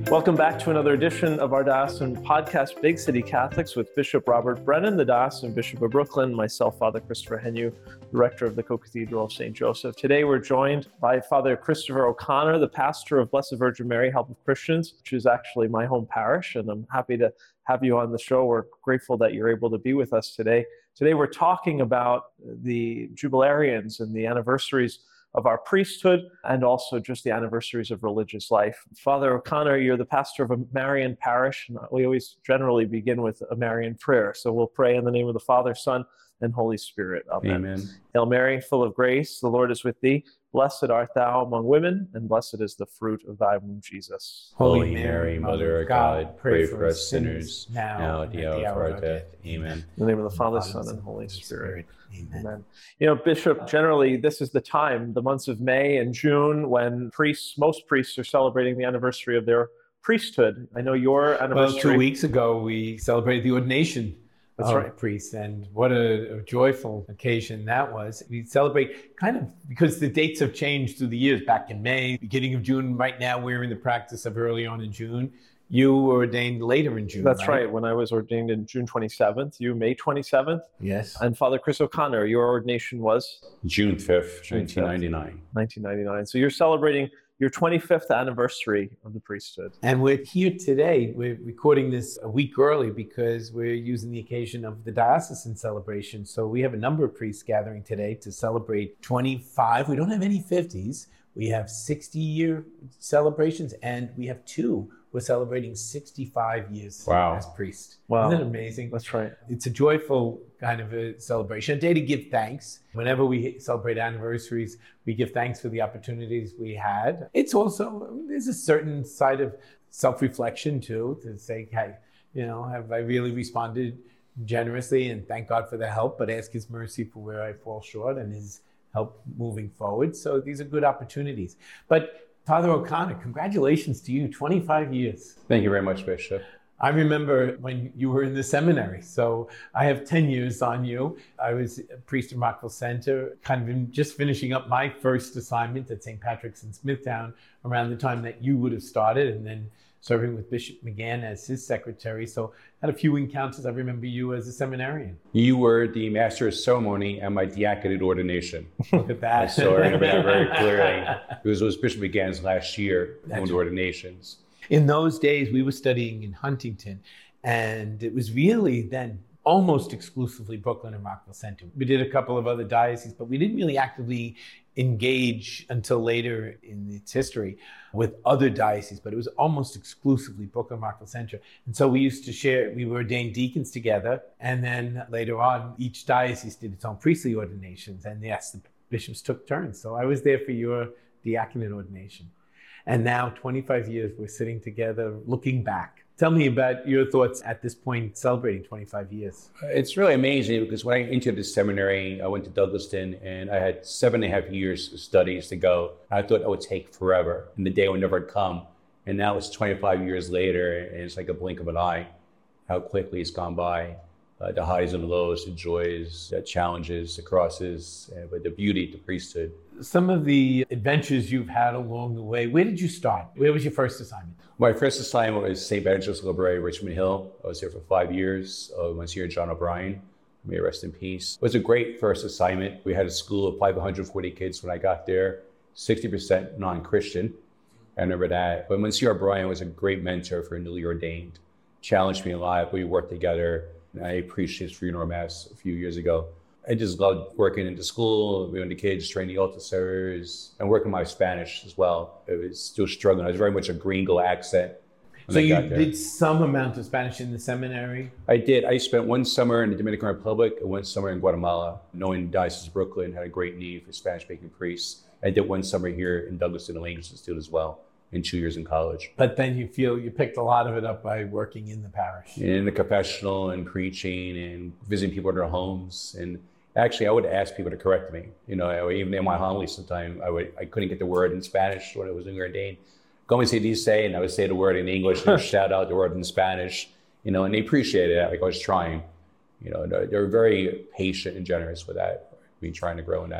Welcome back to another edition of our diocesan podcast, Big City Catholics, with Bishop Robert Brennan, the diocesan bishop of Brooklyn, myself, Father Christopher Heanue, the rector of the Co-Cathedral of St. Joseph. Today we're joined by Father Christopher O'Connor, the pastor of Blessed Virgin Mary Help of Christians, which is actually my home parish, and I'm happy to have you on the show. We're grateful that you're able to be with us today. Today we're talking about the jubilarians and the anniversaries of our priesthood, and also just the anniversaries of religious life. Father O'Connor, you're the pastor of a Marian parish, and we always generally begin with a Marian prayer. So we'll pray in the name of the Father, Son, and Holy Spirit. Amen. Amen. Hail Mary, full of grace, the Lord is with thee. Blessed art thou among women, and blessed is the fruit of thy womb, Jesus. Holy Mary, Mother of God, pray for us sinners, now at the hour of our death. Amen. In the name of the Father, Son, and Holy Spirit. Amen. You know, Bishop, generally this is the time, the months of May and June, when most priests are celebrating the anniversary of their priesthood. I know your anniversary... Well, 2 weeks ago, we celebrated the ordination of priests, and what a joyful occasion that was. We celebrate kind of because the dates have changed through the years, back in May, beginning of June. Right now, we're in the practice of early on in June. You were ordained later in June. That's right. When I was ordained in June 27th, you May 27th. Yes. And Father Chris O'Connor, your ordination was? June 5th, 1999. 1999. So you're celebrating your 25th anniversary of the priesthood. And we're here today. We're recording this a week early because we're using the occasion of the diocesan celebration. So we have a number of priests gathering today to celebrate 25. We don't have any 50s. We have 60-year celebrations, and we have two. We're celebrating 65 years as priest. Wow. Isn't that amazing? That's right. It's a joyful kind of a celebration, a day to give thanks. Whenever we celebrate anniversaries, we give thanks for the opportunities we had. It's also, there's a certain side of self-reflection too, to say, hey, you know, have I really responded generously, and thank God for the help, but ask his mercy for where I fall short and his help moving forward. So these are good opportunities. But Father O'Connor, congratulations to you, 25 years. Thank you very much, Bishop. I remember when you were in the seminary, so I have 10 years on you. I was a priest in Rockville Center, kind of just finishing up my first assignment at St. Patrick's in Smithtown around the time that you would have started, and then serving with Bishop McGann as his secretary. So I had a few encounters. I remember you as a seminarian. You were the master of ceremony at my diaconate ordination. Look at that. So I remember that very clearly. It was Bishop McGann's last year on the ordinations. In those days, we were studying in Huntington, and it was really then almost exclusively Brooklyn and Rockville Center. We did a couple of other dioceses, but we didn't really actively engage until later in its history with other dioceses, but it was almost exclusively Brooklyn, Rockville Center. And so we used to share, we were ordained deacons together, and then later on, each diocese did its own priestly ordinations, and yes, the bishops took turns. So I was there for your diaconate ordination. And now, 25 years, we're sitting together looking back. Tell me about your thoughts at this point, celebrating 25 years. It's really amazing because when I entered the seminary, I went to Douglaston, and I had 7.5 years of studies to go. I thought it would take forever, and the day would never come. And now it's 25 years later, and it's like a blink of an eye, how quickly it's gone by. The highs and lows, the joys, the challenges, the crosses, but the beauty of the priesthood. Some of the adventures you've had along the way, where did you start? Where was your first assignment? My first assignment was St. Benedict's Library, Richmond Hill. I was there for 5 years. Monsignor John O'Brien, may he rest in peace. It was a great first assignment. We had a school of 540 kids when I got there, 60% non-Christian. I remember that. But Monsignor O'Brien was a great mentor for newly ordained. Challenged me a lot. We worked together. I preached his funeral mass a few years ago. I just loved working in the school, with the kids, training the altar servers, and working my Spanish as well. It was still struggling. I was very much a gringo accent. So you did some amount of Spanish in the seminary? I did. I spent one summer in the Dominican Republic and one summer in Guatemala, knowing Diocese of Brooklyn had a great need for Spanish-speaking priests. I did one summer here in Douglaston, the Language Institute as well, and 2 years in college. But then you feel you picked a lot of it up by working in the parish. In the confessional and preaching and visiting people in their homes. And actually, I would ask people to correct me. You know, even in my homily sometimes, I couldn't get the word in Spanish when I was newly ordained. Como se dice, and I would say the word in English and shout out the word in Spanish, you know, and they appreciated that, like I was trying. You know, they're very patient and generous with that, me trying to grow in that.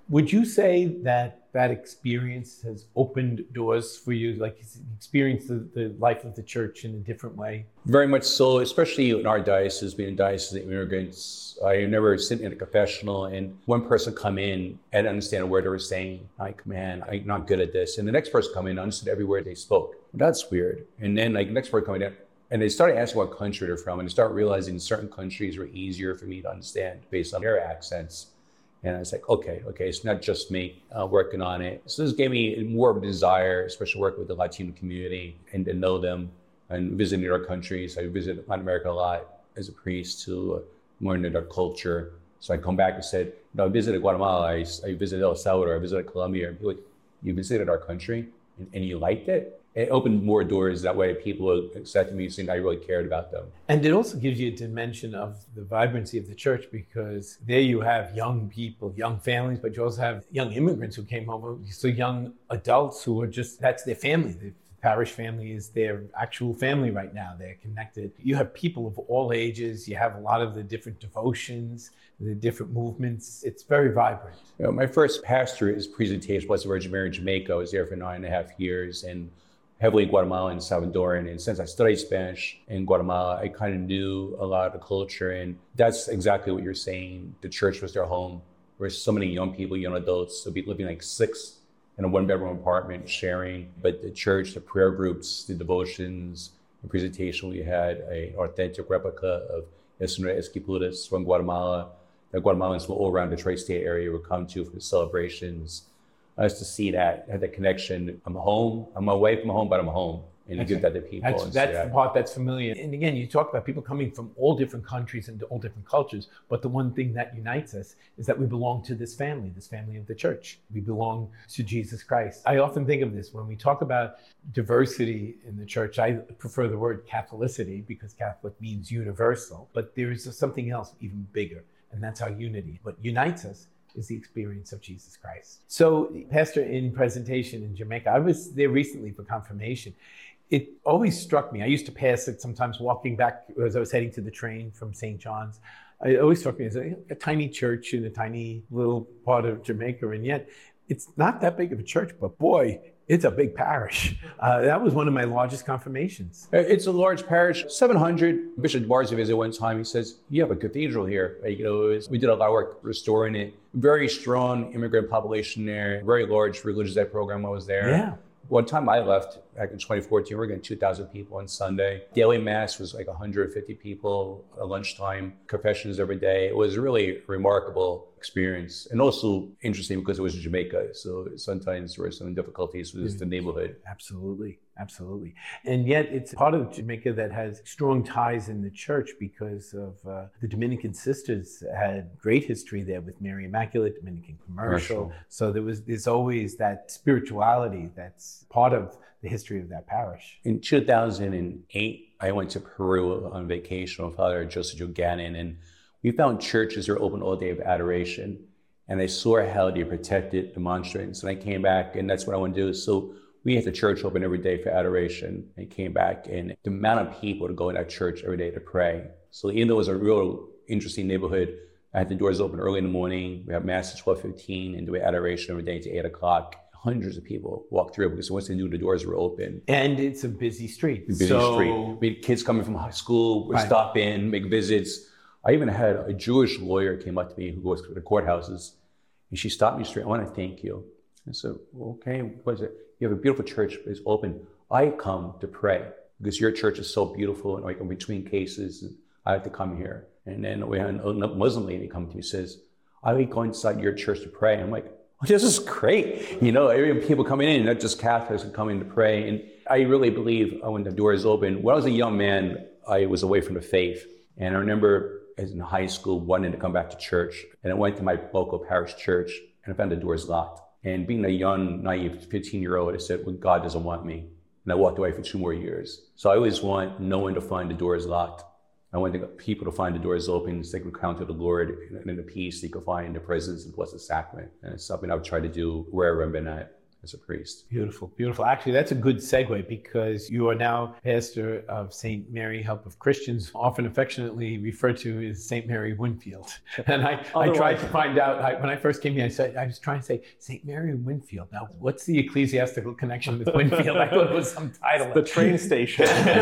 Would you say that that experience has opened doors for you, like experience the life of the church in a different way? Very much so, especially in our diocese, being a diocese of immigrants. I remember sitting in a confessional and one person come in and understand a word they were saying, like, man, I'm not good at this. And the next person come in and understood every word they spoke. That's weird. And then like the next person coming in, and they started asking what country they're from, and they started realizing certain countries were easier for me to understand based on their accents. And I was like, okay, it's not just me working on it. So this gave me more of a desire, especially working with the Latino community and to know them and visiting their countries. I visit Latin America a lot as a priest to learn their culture. So I come back and said, I visited Guatemala, I visited El Salvador, I visited Colombia. And people like, you visited our country and you liked it? It opened more doors that way. People accepted me, saying I really cared about them. And it also gives you a dimension of the vibrancy of the church, because there you have young people, young families, but you also have young immigrants who came over. So young adults who are just, that's their family. The parish family is their actual family right now. They're connected. You have people of all ages. You have a lot of the different devotions, the different movements. It's very vibrant. My first pastorate presentation was Virgin Mary in Jamaica. I was there for 9.5 years and heavily Guatemalan and Salvadoran. And since I studied Spanish in Guatemala, I kind of knew a lot of the culture. And that's exactly what you're saying. The church was their home. There were so many young people, young adults, so be living like 6 in a 1-bedroom apartment sharing. But the church, the prayer groups, the devotions, the presentation, we had an authentic replica of El Señor Esquipulas from Guatemala. The Guatemalans from all around the tri-state area would come to for the celebrations. Us to see that, have that connection. I'm home, I'm away from home, but I'm home. And you give that to people. That's the part that's familiar. And again, you talk about people coming from all different countries and all different cultures, but the one thing that unites us is that we belong to this family of the church. We belong to Jesus Christ. I often think of this when we talk about diversity in the church. I prefer the word Catholicity because Catholic means universal, but there is something else even bigger, and that's our unity. What unites us is the experience of Jesus Christ. So, Pastor, in presentation in Jamaica, I was there recently for confirmation. It always struck me. I used to pass it sometimes walking back as I was heading to the train from St. John's. It always struck me as a tiny church in a tiny little part of Jamaica, and yet it's not that big of a church, but boy, it's a big parish. That was one of my largest confirmations. It's a large parish, 700. Bishop Barzi visited one time. He says, you have a cathedral here. We did a lot of work restoring it. Very strong immigrant population there. Very large religious ed program I was there. Yeah. One time I left back in 2014, we were getting 2,000 people on Sunday. Daily Mass was like 150 people at lunchtime, confessions every day. It was really a remarkable experience. And also interesting because it was Jamaica. So sometimes there were some difficulties with the neighborhood. Absolutely. And yet it's part of Jamaica that has strong ties in the church because of the Dominican sisters had great history there with Mary Immaculate, Dominican Commercial. So there's always that spirituality that's part of the history of that parish. In 2008, I went to Peru on vacation with Father Joseph Jogannon, and we found churches that were open all day of adoration. And I saw how they protected the monstrance. And I came back, and that's what I want to do. So we had the church open every day for adoration. I came back, and the amount of people to go in that church every day to pray. So even though it was a real interesting neighborhood, I had the doors open early in the morning. We have Mass at 12:15 and do adoration every day to 8 o'clock. Hundreds of people walk through because once they knew the doors were open. And it's a busy street. We had kids coming from high school, would stop in, make visits. I even had a Jewish lawyer came up to me who goes to the courthouses, and she stopped me straight. I want to thank you. I said, okay, what is it? You have a beautiful church, but it's open. I come to pray because your church is so beautiful, and like in between cases, I have to come here. And then we had a Muslim lady come to me and says, I would go inside your church to pray. And I'm like, oh, this is great. People coming in, not just Catholics, coming to pray. And I really believe when the doors open, when I was a young man, I was away from the faith. And I remember as in high school, wanting to come back to church. And I went to my local parish church and I found the doors locked. And being a young, naive 15-year-old, I said, well, God doesn't want me. And I walked away for 2 more years. So I always want no one to find the doors locked. I want people to find the doors open so they can encounter the Lord in the peace they can find in the presence and blessed sacrament. And it's something I've tried to do wherever I've been at. as a priest. Beautiful, beautiful. Actually, that's a good segue because you are now pastor of St. Mary Help of Christians, often affectionately referred to as St. Mary Winfield. And I tried to find out, when I first came here, I was trying to say, St. Mary Winfield. Now, what's the ecclesiastical connection with Winfield? I thought it was some title. The train station.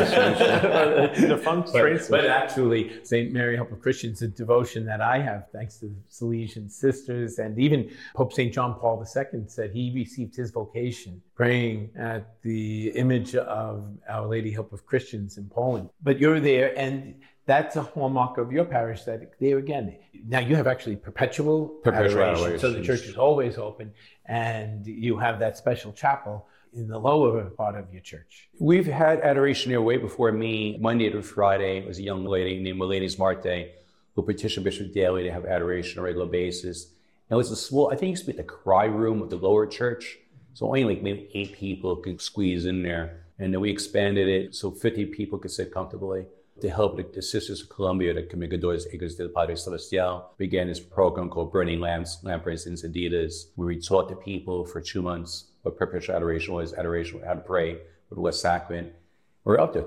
Defunct train station. But actually, St. Mary Help of Christians, a devotion that I have, thanks to the Salesian sisters, and even Pope St. John Paul II said he received his vocation praying at the image of Our Lady Help of Christians in Poland. But you're there, and that's a hallmark of your parish, that there again, now you have actually perpetual adoration, so the church is always open, and you have that special chapel in the lower part of your church. We've had adoration here way before me. Monday to Friday, it was a young lady named Milady Marte who petitioned Bishop Daly to have adoration on a regular basis. And it was a small, I think it used to be the cry room of the lower church. So only like maybe 8 people could squeeze in there. And then we expanded it so 50 people could sit comfortably. To help the Sisters of Columbia, the Comunicadoras Hijos del Padre Celestial, began this program called Burning Lamps, Lamparts Encendidas, where we taught the people for 2 months what perpetual adoration was, adoration, how to pray with the Blessed Sacrament. We're up to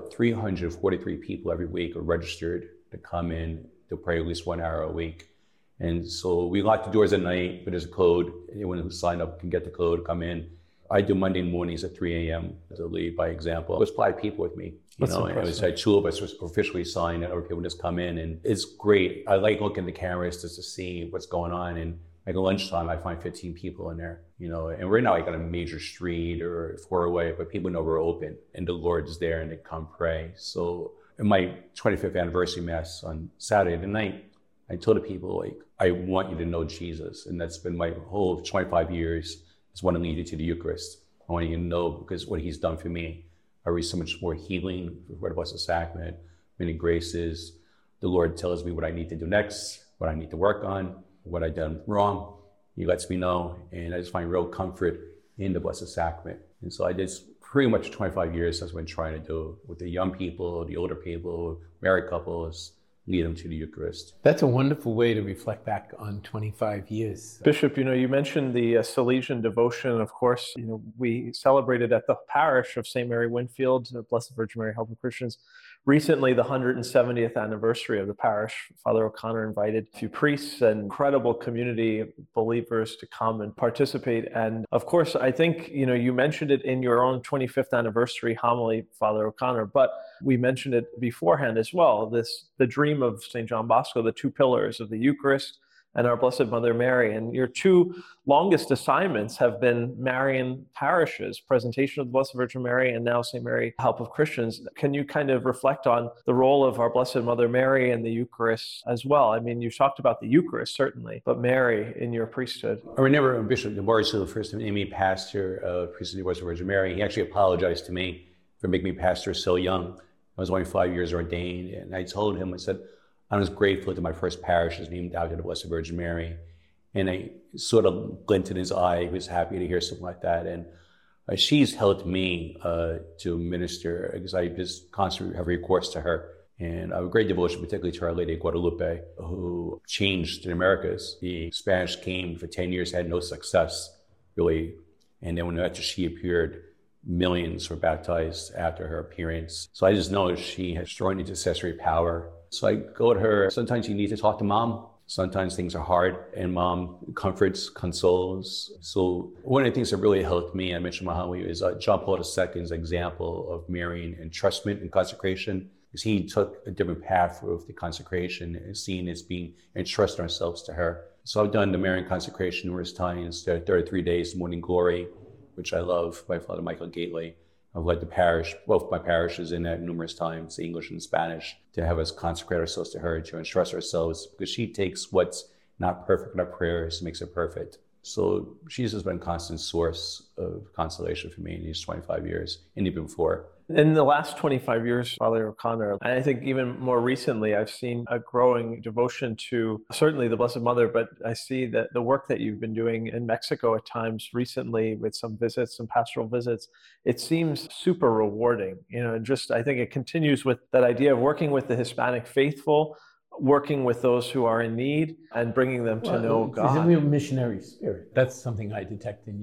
343 people every week are registered to come in to pray at least 1 hour a week. And so we lock the doors at night, but there's a code. Anyone who signed up can get the code, come in. I do Monday mornings at 3 a.m. to lead by example. There's 5 people with me. It was like 2 of us was officially signed, and other people just come in, and it's great. I like looking at the cameras just to see what's going on. And like at lunchtime, I find 15 people in there, and we're not like on a major street or 4-way, but people know we're open, and the Lord's there, and they come pray. So in my 25th anniversary mass on Saturday night, I told the people, like, I want you to know Jesus, and that's been my whole 25 years. I want to lead you to the Eucharist. I want you to know because what he's done for me. I reach so much more healing for the Blessed Sacrament, many graces. The Lord tells me what I need to do next, what I need to work on, what I've done wrong. He lets me know, and I just find real comfort in the Blessed Sacrament. And so I did pretty much 25 years that's what I've been trying to do with the young people, the older people, married couples, lead them to the Eucharist. That's a wonderful way to reflect back on 25 years. Bishop, you mentioned the Salesian devotion. Of course, we celebrated at the parish of St. Mary Winfield, Blessed Virgin Mary Help of Christians, recently the 170th anniversary of the parish. Father O'Connor invited a few priests and incredible community believers to come and participate. And of course, I think, you mentioned it in your own 25th anniversary homily, Father O'Connor, but we mentioned it beforehand as well. The dream of St. John Bosco, the 2 pillars of the Eucharist and our Blessed Mother Mary. And your 2 longest assignments have been Marian parishes, Presentation of the Blessed Virgin Mary and now St. Mary Help of Christians. Can you kind of reflect on the role of our Blessed Mother Mary and the Eucharist as well? I mean, you talked about the Eucharist, certainly, but Mary in your priesthood. I remember when Bishop DeMaurice, the first named me pastor of Priesthood of the Blessed Virgin Mary, he actually apologized to me for making me pastor so young. I was only 5 years ordained, and I told him, I said, I was grateful that my first parish is named after the Blessed Virgin Mary. And I sort of glinted in his eye. He was happy to hear something like that. And she's helped me to minister because I just constantly have recourse to her. And I have a great devotion, particularly to Our Lady of Guadalupe, who changed the Americas. The Spanish came for 10 years, had no success, really. And then after she appeared, millions were baptized after her appearance. So I just know she has strong intercessory power. So I go to her. Sometimes you need to talk to Mom. Sometimes things are hard, and Mom comforts, consoles. So one of the things that really helped me, I mentioned Mahawi, is John Paul II's example of Marian entrustment and consecration. Because he took a different path with the consecration and seeing it as being entrusting ourselves to her. So I've done the Marian consecration numerous times. There are 33 days Morning Glory, which I love, by Father Michael Gately. I've led the parish, both my parishes in that numerous times, English and Spanish, to have us consecrate ourselves to her, to entrust ourselves, because she takes what's not perfect in our prayers and makes it perfect. So she's just been a constant source of consolation for me in these 25 years, and even before. In the last 25 years, Father O'Connor, and I think even more recently, I've seen a growing devotion to certainly the Blessed Mother, but I see that the work that you've been doing in Mexico at times recently with some visits, some pastoral visits, it seems super rewarding. And just, I think it continues with that idea of working with the Hispanic faithful, working with those who are in need and bringing them to know God. It's a real missionary spirit. That's something I detect in you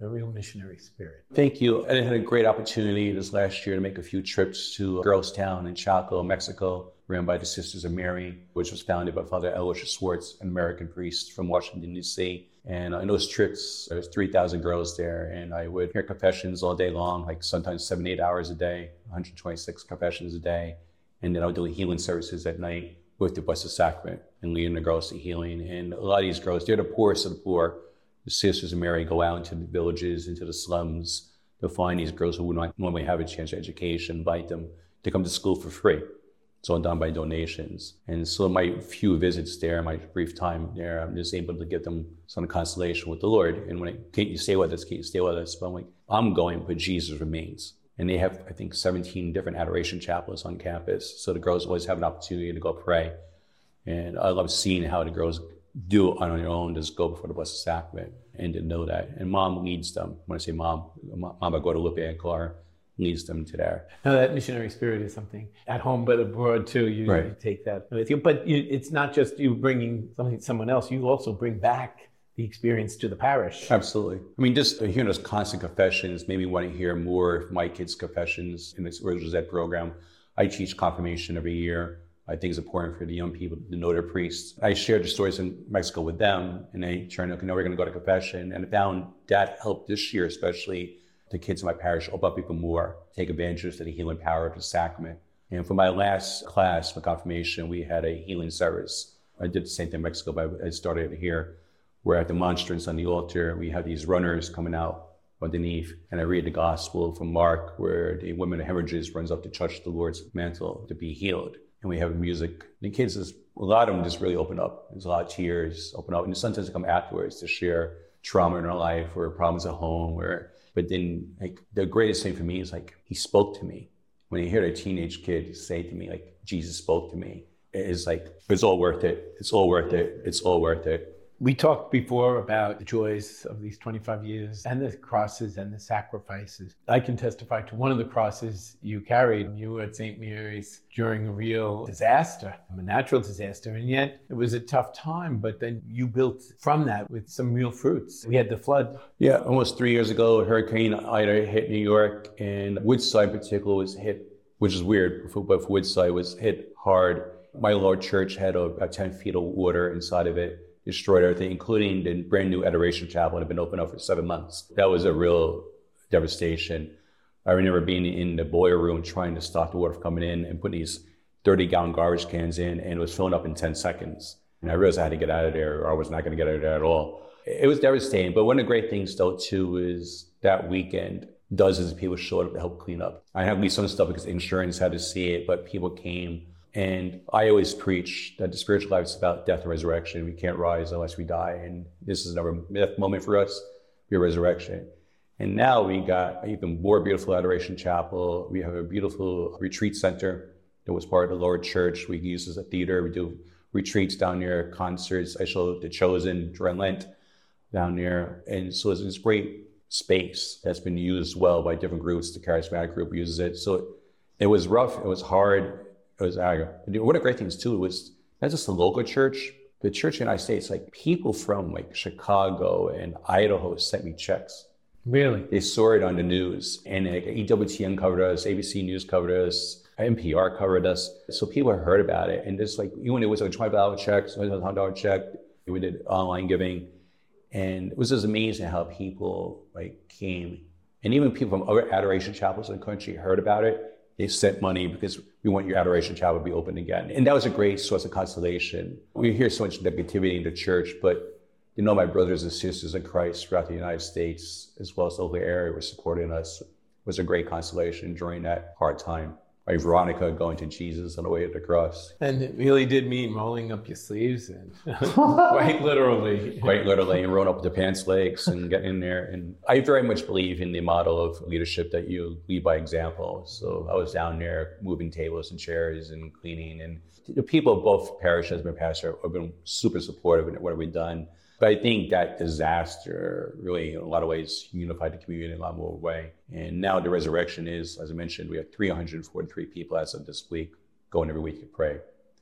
a real missionary spirit. Thank you. And I had a great opportunity this last year to make a few trips to Girls Town in Chaco, Mexico, ran by the Sisters of Mary, which was founded by Father Elisha Swartz, an American priest from Washington, D.C. And in those trips, there was 3,000 girls there, and I would hear confessions all day long, like sometimes 7, 8 hours a day, 126 confessions a day. And then I would do healing services at night with the Blessed Sacrament and leading the girls to healing. And a lot of these girls, they're the poorest of the poor. The Sisters of Mary go out into the villages, into the slums, to find these girls who would not normally have a chance at education, invite them to come to school for free. It's all done by donations. And so my few visits there, my brief time there, I'm just able to give them some consolation with the Lord. And when can't you stay with us? Can't you stay with us? But I'm like, I'm going, but Jesus remains. And they have, I think, 17 different adoration chapels on campus. So the girls always have an opportunity to go pray. And I love seeing how the girls do it on their own, just go before the Blessed Sacrament, and to know that. And Mom leads them. When I say Mama Guadalupe and Clark leads them to there. Now that missionary spirit is something at home, but abroad too. You take that with you. But it's not just you bringing someone else. You also bring back the experience to the parish. Absolutely. I mean, just hearing those constant confessions made me want to hear more of my kids' confessions in this Rosette program. I teach confirmation every year. I think it's important for the young people to know their priests. I shared the stories in Mexico with them, and they turned out, we're going to go to confession. And I found that helped this year, especially the kids in my parish, open up even more, take advantage of the healing power of the sacrament. And for my last class, my confirmation, we had a healing service. I did the same thing in Mexico, but I started it here, where at the monstrance on the altar, we have these runners coming out underneath, and I read the gospel from Mark, where the woman of hemorrhages runs up to touch the Lord's mantle to be healed. And we have music. The kids, a lot of them just really open up. There's a lot of tears, open up. And sometimes they come afterwards to share trauma in their life or problems at home. But then the greatest thing for me is he spoke to me. When you hear a teenage kid say to me, Jesus spoke to me, it's it's all worth it. It's all worth it. It's all worth it. We talked before about the joys of these 25 years and the crosses and the sacrifices. I can testify to one of the crosses you carried. You were at St. Mary's during a real disaster, a natural disaster, and yet it was a tough time, but then you built from that with some real fruits. We had the flood. Yeah, almost 3 years ago, Hurricane Ida hit New York, and Woodside in particular was hit, which is weird, but Woodside was hit hard. My Lord Church had about 10 feet of water inside of it. Destroyed everything, including the brand new Adoration Chapel that had been open up for 7 months. That was a real devastation. I remember being in the boiler room trying to stop the water from coming in and putting these 30-gallon garbage cans in, and it was filling up in 10 seconds. And I realized I had to get out of there, or I was not going to get out of there at all. It was devastating, but one of the great things, though, too, is that weekend, dozens of people showed up to help clean up. I had to leave some stuff because insurance had to see it, but people came. And I always preach that the spiritual life is about death and resurrection. We can't rise unless we die. And this is another moment for us, your resurrection. And now we got even more beautiful Adoration Chapel. We have a beautiful retreat center that was part of the Lord Church. We use as a theater. We do retreats down there, concerts. I show The Chosen during Lent down there. And so it's this great space that's been used well by different groups. The Charismatic group uses it. So it was rough. It was hard. It was anger. One of the great things too was not just the local church, the church in the United States, people from Chicago and Idaho sent me checks. Really? They saw it on the news, and EWTN covered us, ABC News covered us, NPR covered us. So people heard about it, and just even when it was a $25 check, $100 check, we did online giving, and it was just amazing how people came, and even people from other adoration chapels in the country heard about it. They sent money because we want your Adoration Chapel to be open again. And that was a great source of consolation. We hear so much negativity in the church, but my brothers and sisters in Christ throughout the United States, as well as the local area, were supporting us. It was a great consolation during that hard time. Veronica going to Jesus on the way to the cross. And it really did mean rolling up your sleeves and quite literally. Quite literally, and rolling up the pants legs and getting in there. And I very much believe in the model of leadership that you lead by example. So I was down there moving tables and chairs and cleaning. And the people of both parishes, my pastor, have been super supportive in what we've done. But I think that disaster really, in a lot of ways, unified the community in a lot more way. And now the resurrection is, as I mentioned, we have 343 people as of this week going every week to pray.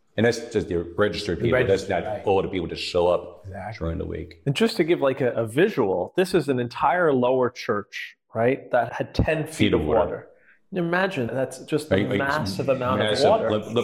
And that's just the registered people. That's not right. all the people that show up Exactly. during the week. And just to give like a visual, this is an entire lower church, right, that had 10 feet of water. Imagine that's just a massive amount of water.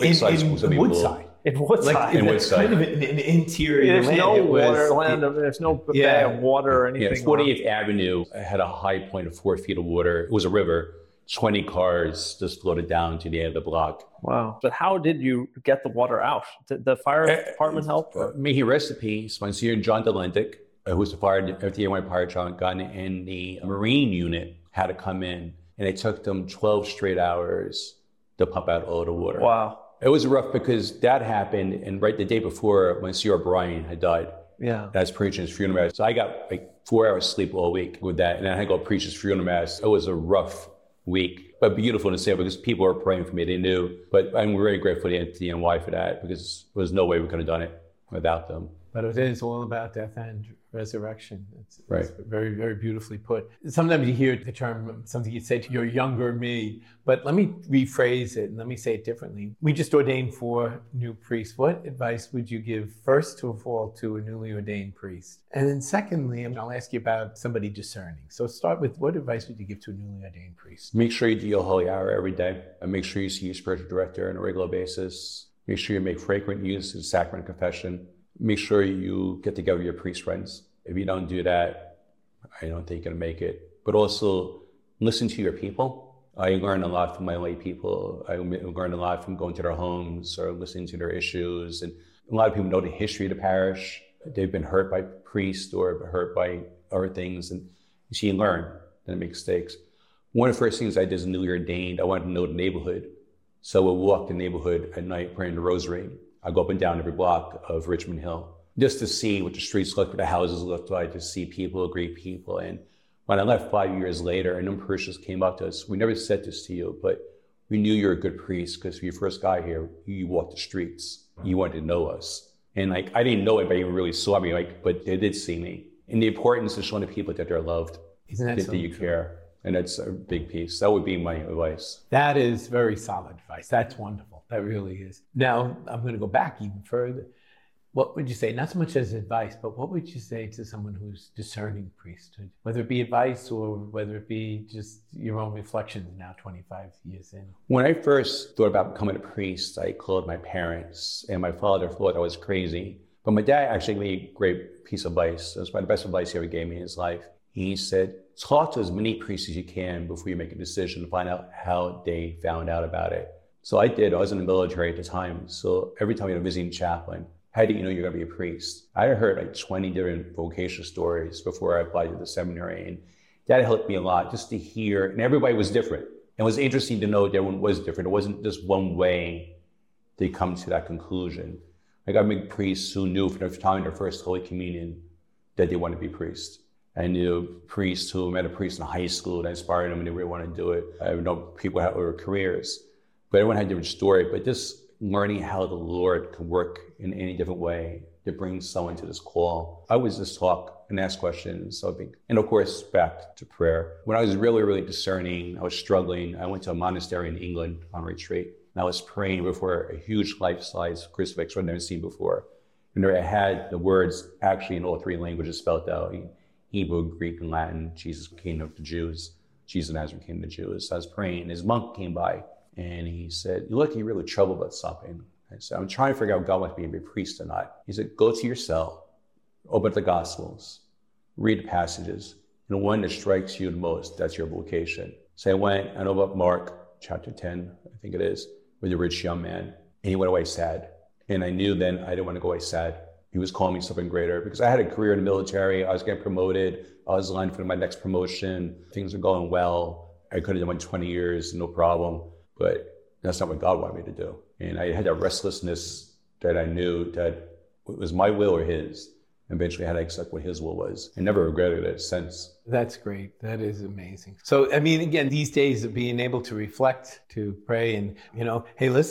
In Woodside. In Woodside. Like, in it's Woodside. kind of an interior There's land. no water land, there's no bay of water or anything. 40th Avenue had a high point of 4 feet of water. It was a river. 20 cars just floated down to the end of the block. Wow. But how did you get the water out? Did the fire department help? May he rest in peace, Monsignor John Delendick, who was the FDNY fire gun, and the Marine unit had to come in, and it took them 12 straight hours to pump out all the water. Wow. It was rough because that happened, and right the day before, Monsignor O'Brien had died. Yeah. That's preaching his funeral mass. So I got like 4 hours sleep all week with that, and then I had to go preach his funeral mass. It was a rough week, but beautiful to say because people were praying for me. They knew, but I'm very grateful to the NY for that because there was no way we could have done it without them. But it is all about death and resurrection. It's very, very beautifully put. Sometimes you hear the term, something you say to your younger me, but let me rephrase it and let me say it differently. We just ordained 4 new priests. What advice would you give first of all to a newly ordained priest? And then secondly, I'll ask you about somebody discerning. So start with, what advice would you give to a newly ordained priest? Make sure you do your holy hour every day, and make sure you see your spiritual director on a regular basis. Make sure you make frequent use of the sacrament of confession. Make sure you get together with your priest friends. If you don't do that, I don't think you're gonna make it. But also listen to your people. I learned a lot from my lay people. I learned a lot from going to their homes or listening to their issues. And a lot of people know the history of the parish. They've been hurt by priests or hurt by other things. And you see, you learn, then make mistakes. One of the first things I did as a newly ordained, I wanted to know the neighborhood. So I would walk the neighborhood at night praying the rosary. I go up and down every block of Richmond Hill just to see what the streets look, what the houses look like, to see people, greet people. And when I left 5 years later, and parishioners came up to us, we never said this to you, but we knew you were a good priest because when you first got here, you walked the streets. You wanted to know us. And like, I didn't know anybody even really saw me, but they did see me. And the importance of showing the people that they're loved, Isn't that that you care. And that's a big piece. That would be my advice. That is very solid advice. That's wonderful. That really is. Now, I'm going to go back even further. What would you say, not so much as advice, but what would you say to someone who's discerning priesthood? Whether it be advice or whether it be just your own reflections now 25 years in. When I first thought about becoming a priest, I called my parents, and my father thought I was crazy. But my dad actually gave me a great piece of advice. It was probably the best advice he ever gave me in his life. He said, talk to as many priests as you can before you make a decision to find out how they found out about it. So I did. I was in the military at the time. So every time we had a visiting chaplain, how do you know you're going to be a priest? I had heard like 20 different vocational stories before I applied to the seminary. And that helped me a lot just to hear. And everybody was different. And it was interesting to know that everyone was different. It wasn't just one way they come to that conclusion. I got big priests who knew from the time of their first Holy Communion that they wanted to be priests. I knew priests who met a priest in high school that inspired them and they really wanted to do it. I know people who had careers, but everyone had a different story. But just learning how the Lord can work in any different way to bring someone to this call. I would just talk and ask questions. And of course, back to prayer. When I was really, really discerning, I was struggling. I went to a monastery in England on retreat. And I was praying before a huge life-size crucifix I'd never seen before. And there I had the words actually in all 3 languages spelled out. Hebrew, Greek, and Latin. Jesus, King of the Jews. Jesus Nazareth, King of the Jews. So I was praying, and his monk came by, and he said, you look, you're really troubled about something. I said, I'm trying to figure out if God wants me to be a priest or not. He said, go to your cell, open up the Gospels, read the passages, and the one that strikes you the most, that's your vocation. So I went and opened up Mark chapter 10, I think it is, with the rich young man, and he went away sad. And I knew then I didn't want to go away sad. He was calling me something greater because I had a career in the military. I was getting promoted. I was lined for my next promotion. Things were going well. I could have done 20 years, no problem. But that's not what God wanted me to do. And I had that restlessness that I knew that it was my will or his. Eventually I had to accept what his will was. I never regretted it since. That's great. That is amazing. So, I mean, again, these days of being able to reflect, to pray and, hey, listen,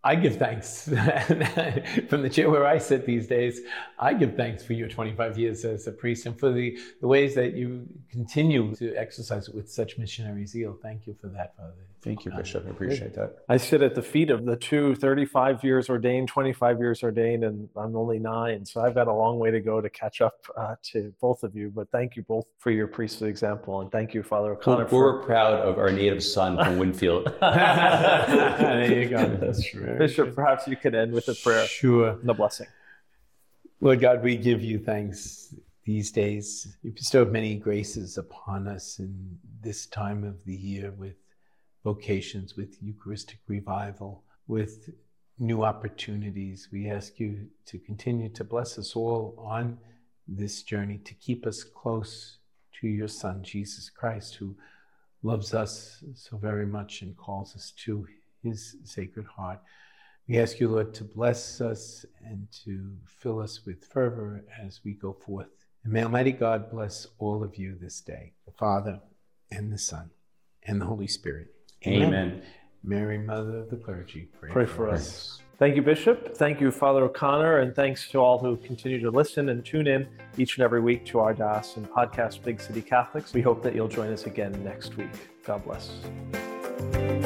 I give thanks from the chair where I sit these days. I give thanks for your 25 years as a priest and for the ways that you continue to exercise it with such missionary zeal. Thank you for that, Father. Thank you, Bishop. I appreciate that. I sit at the feet of the two, 35 years ordained, 25 years ordained, and I'm only 9. So I've got a long way to go to catch up to both of you. But thank you both for your priestly example. And thank you, Father O'Connor. We're proud of our native son from Winfield. There you go. That's true. Bishop, perhaps you could end with a prayer. Sure. And the blessing. Lord God, we give you thanks these days. You bestowed many graces upon us in this time of the year with vocations, with Eucharistic revival, with new opportunities. We ask you to continue to bless us all on this journey, to keep us close to your Son, Jesus Christ, who loves us so very much and calls us to his Sacred Heart. We ask you, Lord, to bless us and to fill us with fervor as we go forth. And may Almighty God bless all of you this day, the Father and the Son and the Holy Spirit. Amen. Mary, Mother of the Clergy, Pray for us. Thank you, Bishop. Thank you, Father O'Connor. And thanks to all who continue to listen and tune in each and every week to our diocesan podcast, Big City Catholics. We hope that you'll join us again next week. God bless.